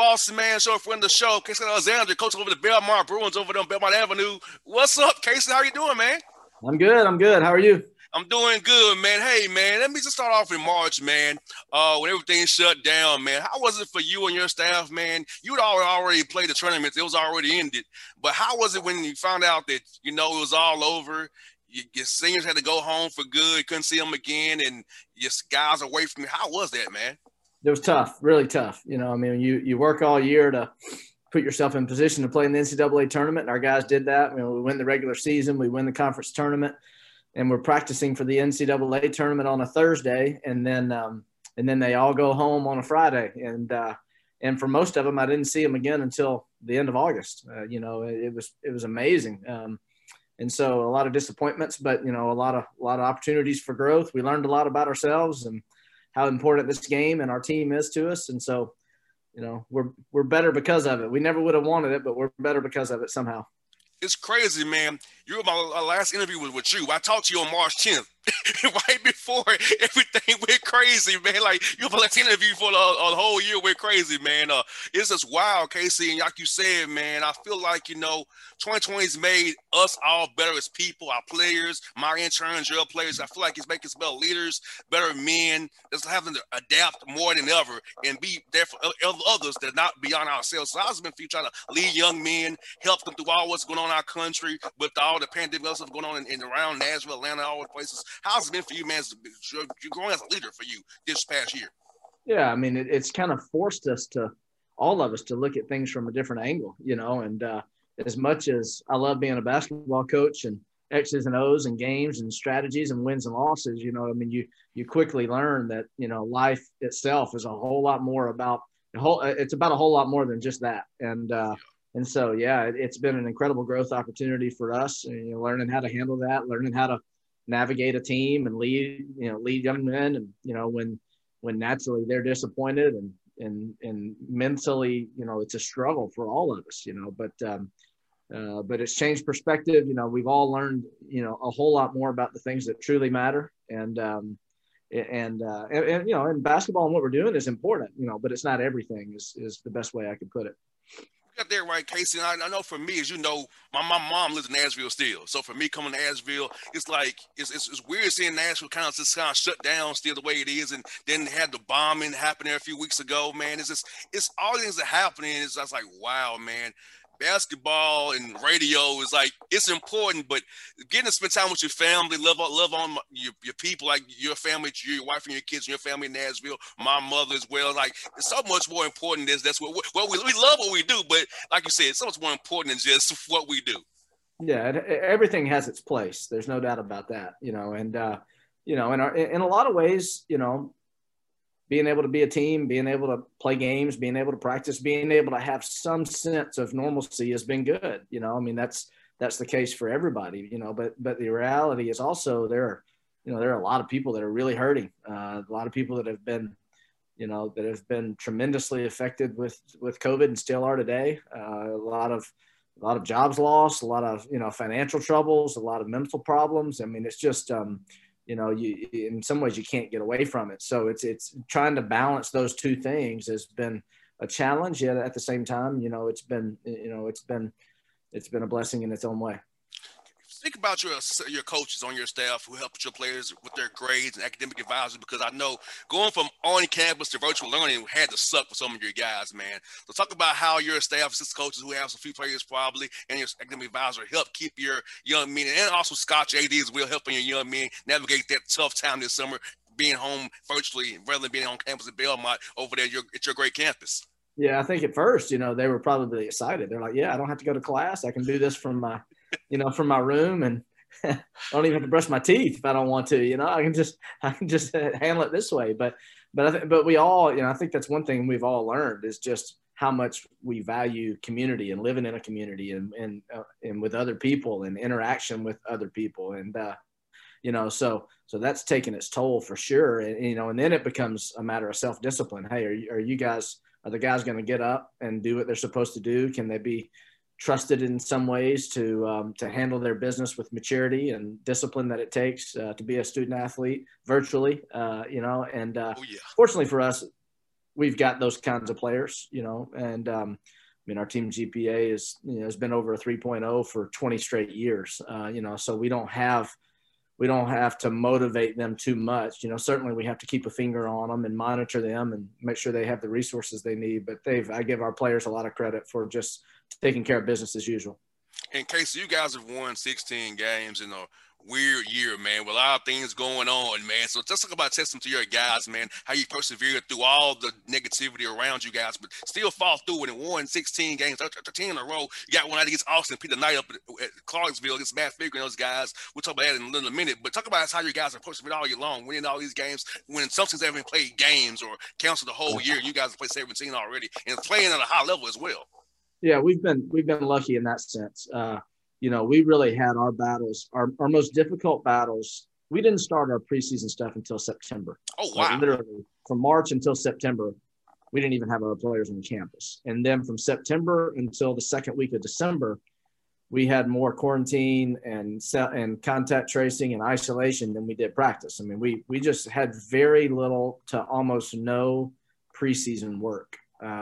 boss man, show friend of the show, Casey Alexander, coach over the Belmont Bruins over there on Belmont Avenue. What's up, Casey? How you doing, man? I'm good. I'm good. How are you? I'm doing good, man. Hey, man, let me just start off in March, man. When everything shut down, man. How was it for you and your staff, man? You'd already played the tournament; it was already ended. But how was it when you found out that it was all over? Your seniors had to go home for good, couldn't see them again, and your guys away from you. How was that, man? It was tough, really tough. I mean, you work all year to put yourself in position to play in the NCAA tournament, and our guys did that. We win the regular season, we win the conference tournament, and we're practicing for the NCAA tournament on a Thursday, and then they all go home on a Friday, and for most of them, I didn't see them again until the end of August. It was amazing, and so a lot of disappointments, but a lot of opportunities for growth. We learned a lot about ourselves and how important this game and our team is to us, and so we're better because of it. We never would have wanted it, but we're better because of it somehow. It's crazy, man. My last interview was with you. I talked to you on March 10th, right before everything went crazy, man. Like, my last interview for the whole year went crazy, man. It's just wild, Casey. And like you said, man, I feel like, 2020's made us all better as people, our players, my interns, your players. I feel like it's making us better leaders, better men, just having to adapt more than ever and be there for others that are not beyond ourselves. So how's it been for you trying to lead young men, help them through all what's going on in our country with all the pandemic stuff going on in around Nashville, Atlanta, all the places? How's it been for you, man? You're growing as a leader for you this past year. Yeah, I mean, it's kind of forced all of us to look at things from a different angle, and as much as I love being a basketball coach and X's and O's and games and strategies and wins and losses, I mean, you quickly learn that, life itself is a whole lot more about it's about a whole lot more than just that. And so, yeah, it's been an incredible growth opportunity for us, learning how to handle that, learning how to navigate a team and lead young men. And, when naturally they're disappointed and mentally, it's a struggle for all of us, but it's changed perspective. We've all learned, a whole lot more about the things that truly matter. And in basketball and what we're doing is important, but it's not everything is the best way I could put it. Got that right, Casey. And I know for me, as you know, my mom lives in Nashville still. So for me coming to Nashville, it's like it's weird seeing Nashville kind of shut down still the way it is, and then had the bombing happen there a few weeks ago. Man, it's all things that happening. It's just like, wow, man. Basketball and radio is like, it's important, but getting to spend time with your family, love on your people, like your family, your wife and your kids, and your family in Nashville, my mother as well. Like, it's so much more important than that's what we love what we do, but like you said, it's so much more important than just what we do. Yeah, everything has its place. There's no doubt about that, and in a lot of ways, being able to be a team, being able to play games, being able to practice, being able to have some sense of normalcy has been good. I mean, that's the case for everybody, but the reality is also there are a lot of people that are really hurting. A lot of people that have been tremendously affected with COVID and still are today. A lot of jobs lost, a lot of, financial troubles, a lot of mental problems. I mean, it's just, in some ways you can't get away from it. So it's trying to balance those two things has been a challenge. Yet at the same time, it's been a blessing in its own way. Think about your coaches on your staff who help your players with their grades and academic advisors, because I know going from on campus to virtual learning had to suck for some of your guys, man. So talk about how your staff, assistant coaches who have some few players probably, and your academic advisor help keep your young men, and also Scott JD as well, helping your young men navigate that tough time this summer, being home virtually rather than being on campus at Belmont over there at your great campus. Yeah, I think at first, they were probably excited. They're like, yeah, I don't have to go to class. I can do this from my room, and I don't even have to brush my teeth if I don't want to. I can just handle it this way. But we all, I think that's one thing we've all learned is just how much we value community and living in a community and with other people and interaction with other people. And so that's taken its toll for sure. And then it becomes a matter of self-discipline. Hey, are the guys going to get up and do what they're supposed to do? Can they be trusted in some ways to handle their business with maturity and discipline that it takes to be a student athlete virtually, Oh, yeah. Fortunately for us, we've got those kinds of players, and I mean, our team GPA has been over a 3.0 for 20 straight years, so we don't have to motivate them too much. Certainly we have to keep a finger on them and monitor them and make sure they have the resources they need. But I give our players a lot of credit for just taking care of business as usual. In case you guys have won 16 games in a weird year, man, with a lot of things going on, man. So just talk about testing to your guys, man, how you persevered through all the negativity around you guys, but still fall through it and won 16 games, 10 in a row. You got one out against Austin, Peter Knight up at Clarksville against Matt Figure and those guys. We'll talk about that in a little minute, but talk about how you guys are persevered all year long, winning all these games, when some teams haven't played games or canceled the whole year. You guys have played 17 already and playing at a high level as well. Yeah, we've been lucky in that sense. We really had our battles, our most difficult battles. We didn't start our preseason stuff until September. Oh, wow. Literally from March until September, we didn't even have our players on campus. And then from September until the second week of December, we had more quarantine and contact tracing and isolation than we did practice. I mean, we just had very little to almost no preseason work.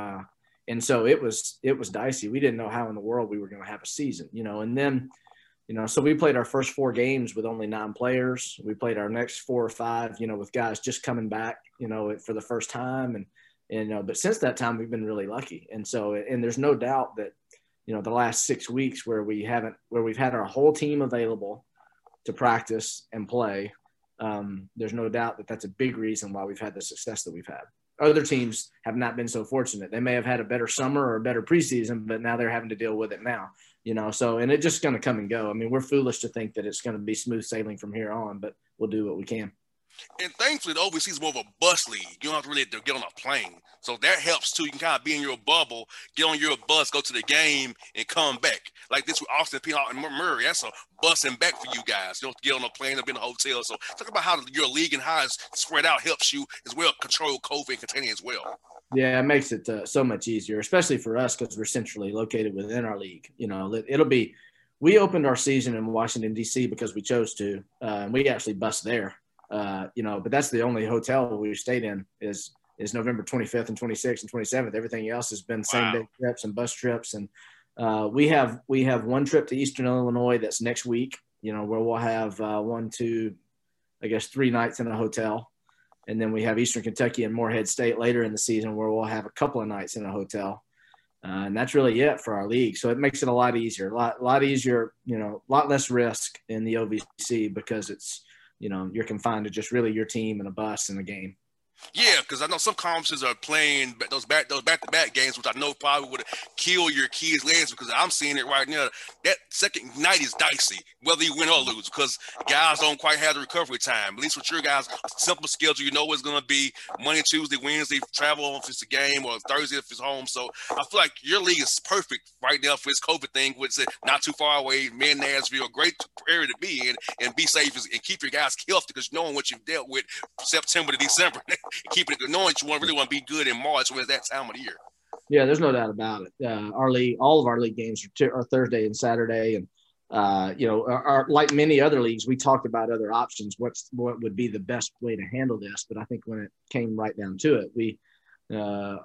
And so it was dicey. We didn't know how in the world we were going to have a season, and then, so we played our first 4 games with only 9 players. We played our next 4 or 5, with guys just coming back, for the first time. But since that time, we've been really lucky. And so, and there's no doubt that, the last 6 weeks where we've had our whole team available to practice and play, there's no doubt that that's a big reason why we've had the success that we've had. Other teams have not been so fortunate. They may have had a better summer or a better preseason, but now they're having to deal with it now, so, and it's just going to come and go. I mean, we're foolish to think that it's going to be smooth sailing from here on, but we'll do what we can. And thankfully, the OVC is more of a bus league. You don't have to really get on a plane. So that helps, too. You can kind of be in your bubble, get on your bus, go to the game, and come back. Like this with Austin, Peanut, and Murray. That's a bus and back for you guys. You don't have to get on a plane or be in a hotel. So talk about how your league and how it's spread out helps you as well control COVID and containing as well. Yeah, it makes it so much easier, especially for us because we're centrally located within our league. We opened our season in Washington, D.C. because we chose to. We actually bused there. But that's the only hotel we've stayed in is November 25th and 26th and 27th. Everything else has been same day trips and bus trips. And we have one trip to Eastern Illinois that's next week, where we'll have 3 nights in a hotel. And then we have Eastern Kentucky and Morehead State later in the season where we'll have a couple of nights in a hotel. And that's really it for our league. So it makes it a lot easier, a lot easier, a lot less risk in the OVC because it's, you're confined to just really your team and a bus and a game. Yeah, because I know some conferences are playing those back-to-back games, which I know probably would kill your kids' legs because I'm seeing it right now. That second night is dicey, whether you win or lose, because guys don't quite have the recovery time. At least with your guys, simple schedule, you know what's going to be Monday, Tuesday, Wednesday, travel if it's a game, or Thursday if it's home. So I feel like your league is perfect right now for this COVID thing, which is not too far away. Man, Nashville, great area to be in and be safe and keep your guys healthy because knowing what you've dealt with September to December. Keeping it knowing that you really want to be good in March when it's that time of the year. Yeah, there's no doubt about it. Our league, all of our league games are Thursday and Saturday, and like many other leagues, we talked about other options. What would be the best way to handle this? But I think when it came right down to it, we the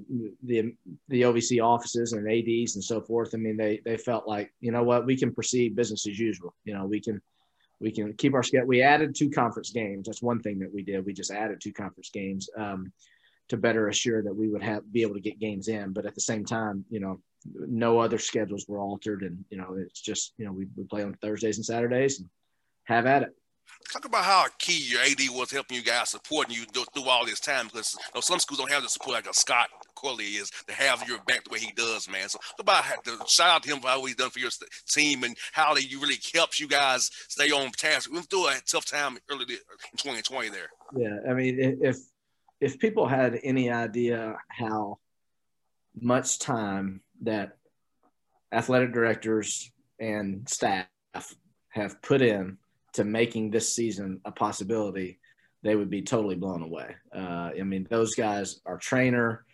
OVC offices and ADs and so forth. I mean, they felt like, we can proceed business as usual. We can keep our schedule. We added 2 conference games. That's one thing that we did. We just added 2 conference games to better assure that we would be able to get games in. But at the same time, no other schedules were altered. And, it's just, we play on Thursdays and Saturdays and have at it. Talk about how key your AD was helping you guys, supporting you through all this time, because some schools don't have the support like a Scott Corley is to have your back the way he does, man. So about shout out to him for how he's done for your team and how you really helps you guys stay on task. We went through a tough time early in 2020 there. Yeah, I mean, if people had any idea how much time that athletic directors and staff have put in to making this season a possibility, they would be totally blown away. I mean, those guys, our trainer,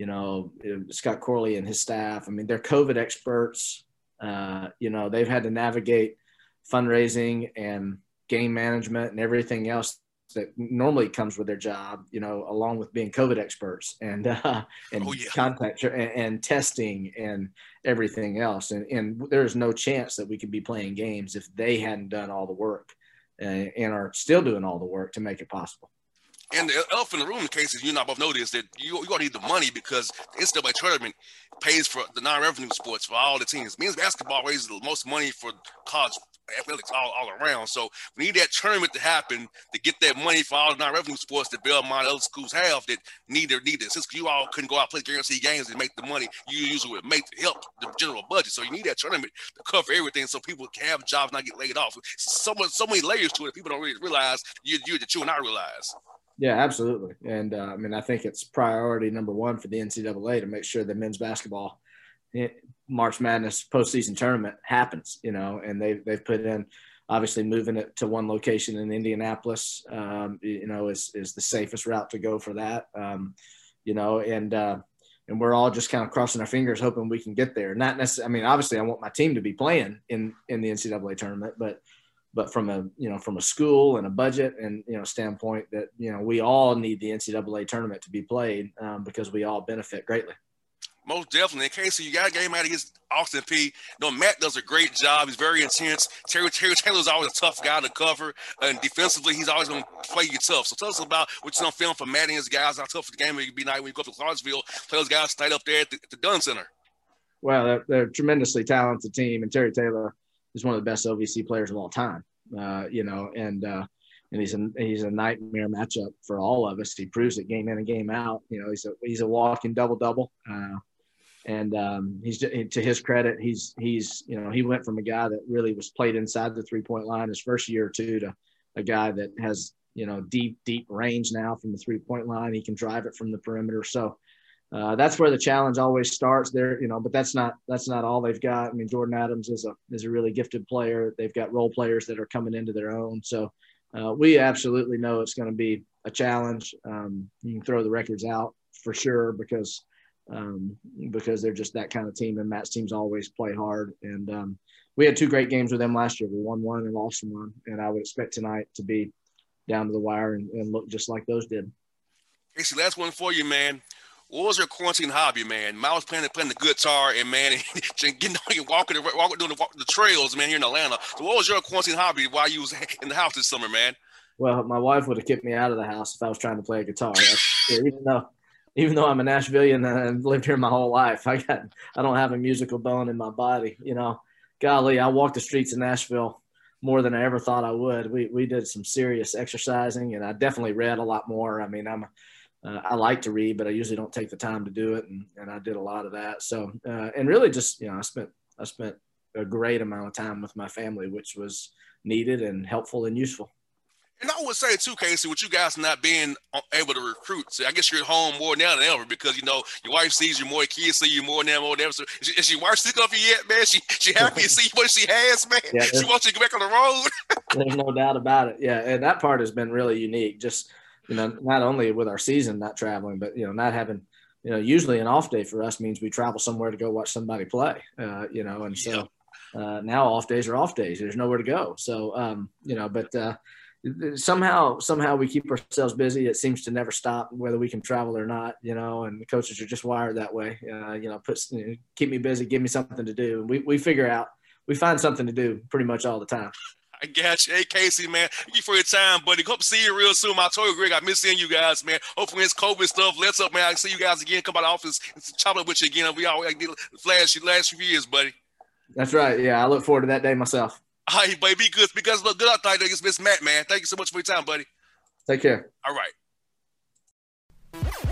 Scott Corley and his staff, I mean, they're COVID experts. They've had to navigate fundraising and game management and everything else that normally comes with their job, along with being COVID experts and contact and testing and everything else. And there's no chance that we could be playing games if they hadn't done all the work and are still doing all the work to make it possible. And the elephant in the room, in case you not both know this, that you're going to need the money because the NCAA tournament pays for the non-revenue sports for all the teams. Men's basketball raises the most money for college athletics all around. So we need that tournament to happen to get that money for all the non-revenue sports that Belmont and other schools have that need this. Since you all couldn't go out and play guaranteed games and make the money you usually would make to help the general budget. So you need that tournament to cover everything so people can have jobs, not get laid off. So many layers to it that people don't really realize that you and I realize. Yeah, absolutely. And I think it's priority number one for the NCAA to make sure that men's basketball March Madness postseason tournament happens, and they've put in, obviously moving it to one location in Indianapolis, is the safest route to go for that, and we're all just kind of crossing our fingers, hoping we can get there. Not necessarily, obviously I want my team to be playing in the NCAA tournament, but from a school and a budget and, standpoint that, we all need the NCAA tournament to be played because we all benefit greatly. Most definitely. In case you got a game out against Austin Peay, Matt does a great job. He's very intense. Terry Taylor's always a tough guy to cover, and defensively, he's always going to play you tough. So tell us about what you're on film from Matt and his guys, how tough the game will be night when you go up to Clarksville, play those guys stayed up there at the Dunn Center. Well, they're a tremendously talented team, and Terry Taylor is one of the best OVC players of all time, and he's a nightmare matchup for all of us. He proves it game in and game out. He's a walking double-double. He's, to his credit, he went from a guy that really was played inside the 3-point line his first year or two to a guy that has, deep range now from the 3-point line. He can drive it from the perimeter. So that's where the challenge always starts there, but that's not all they've got. Jordan Adams is a really gifted player. They've got role players that are coming into their own. So we absolutely know it's going to be a challenge. You can throw the records out for sure because they're just that kind of team, and Matt's teams always play hard. And we had 2 great games with them last year. We won one and lost one, and I would expect tonight to be down to the wire and look just like those did. Casey, last one for you, man. What was your quarantine hobby, man? I was playing the guitar and walking doing the trails, man, here in Atlanta. So what was your quarantine hobby while you was in the house this summer, man? Well, my wife would have kicked me out of the house if I was trying to play a guitar. Even though I'm a Nashvilleian and lived here my whole life, I don't have a musical bone in my body. Golly, I walked the streets of Nashville more than I ever thought I would. We did some serious exercising, and I definitely read a lot more. I like to read, but I usually don't take the time to do it, and I did a lot of that. So, and really just, I spent a great amount of time with my family, which was needed and helpful and useful. And I would say too, Casey, with you guys not being able to recruit, so I guess you're at home more now than ever because your wife sees you more, your kids see you more now than ever. So is your wife sick of you yet, man? She happy to see what she has, man. Yeah, she wants you to get back on the road. There's no doubt about it. Yeah, and that part has been really unique. Just not only with our season not traveling, but not having. Usually an off day for us means we travel somewhere to go watch somebody play. And so now off days are off days. There's nowhere to go. So but. Somehow we keep ourselves busy. It seems to never stop, whether we can travel or not, and the coaches are just wired that way. Keep me busy, give me something to do. And we find something to do pretty much all the time. I got you. Hey, Casey, man, thank you for your time, buddy. Hope to see you real soon. I told you, Greg, I miss seeing you guys, man. Hopefully it's COVID stuff. Let's up, man. I can see you guys again. Come by the office and chop up with you again. We all did the last few years, buddy. That's right. Yeah, I look forward to that day myself. All right, buddy, be good. Because look good out there against Miss Matt, man. Thank you so much for your time, buddy. Take care. All right.